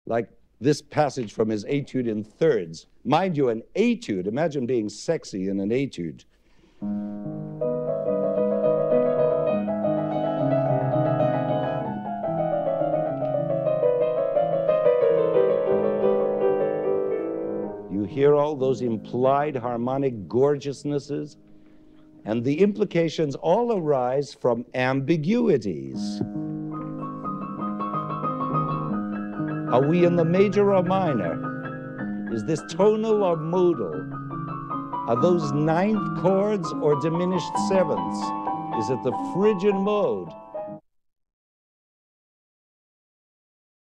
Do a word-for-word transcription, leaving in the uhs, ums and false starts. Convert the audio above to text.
like this passage from his etude in thirds. Mind you, an etude, imagine being sexy in an etude. You hear all those implied harmonic gorgeousnesses, and the implications all arise from ambiguities. Are we in the major or minor? Is this tonal or modal? Are those ninth chords or diminished sevenths? Is it the Phrygian mode?